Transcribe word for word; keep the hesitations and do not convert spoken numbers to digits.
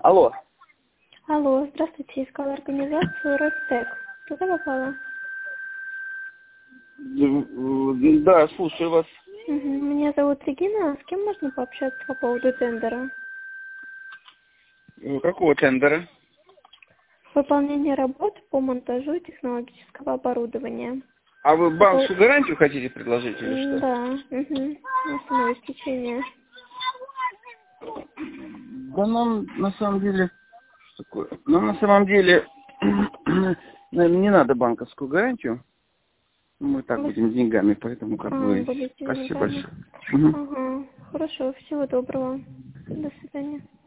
Алло. Алло, здравствуйте, искала организацию Ростек. Туда попала? Да, слушаю вас. Угу. Меня зовут Регина. С кем можно пообщаться по поводу тендера? Какого тендера? Выполнение работ по монтажу технологического оборудования. А вы банковскую По... гарантию хотите предложить или что? Да, угу. На самое истечение. Да нам на самом деле... Что такое? Нам на самом деле, наверное, не надо банковскую гарантию. Мы так Вы... будем деньгами, поэтому как А, бы... будете Спасибо деньгами. большое. Угу. Ага, хорошо, всего доброго. До свидания.